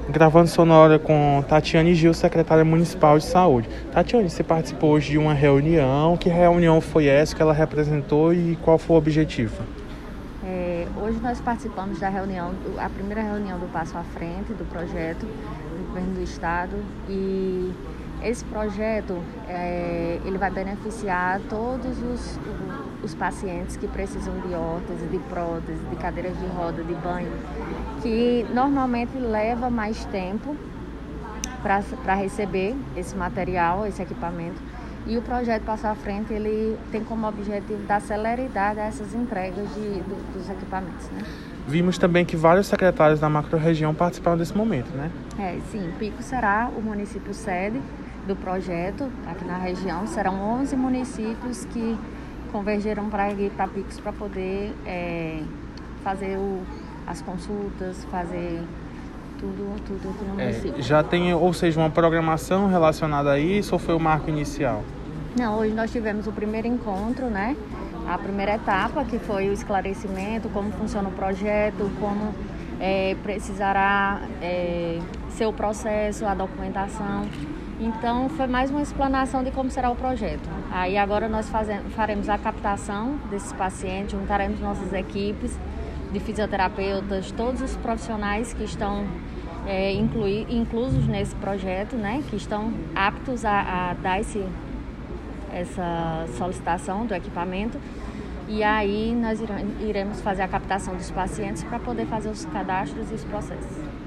Gravando sonora com Tatiane Gil, secretária municipal de saúde. Tatiane, você participou hoje de uma reunião. Que reunião foi essa que ela representou e qual foi o objetivo? Hoje nós participamos da reunião, a primeira reunião do Passo à Frente, do projeto do Governo do Estado, e esse projeto ele vai beneficiar todos os pacientes que precisam de órtese, de prótese, de cadeiras de roda, de banho, que normalmente leva mais tempo para receber esse material, esse equipamento. E o projeto Passo à Frente, ele tem como objetivo dar celeridade a essas entregas dos equipamentos, né? Vimos também que vários secretários da macro-região participaram desse momento, né? Sim, Pico será o município sede do projeto aqui na região. Serão 11 municípios que convergeram para ir para Picos para poder fazer as consultas, fazer tudo aqui no município. Já tem, ou seja, uma programação relacionada a isso ou foi o marco inicial? Não, hoje nós tivemos o primeiro encontro, né? A primeira etapa, que foi o esclarecimento, como funciona o projeto, como precisará ser o processo, a documentação. Então, foi mais uma explanação de como será o projeto. Aí agora nós faremos a captação desses pacientes, juntaremos nossas equipes de fisioterapeutas, todos os profissionais que estão inclusos nesse projeto, né, que estão aptos a dar essa solicitação do equipamento. E aí nós iremos fazer a captação dos pacientes para poder fazer os cadastros e os processos.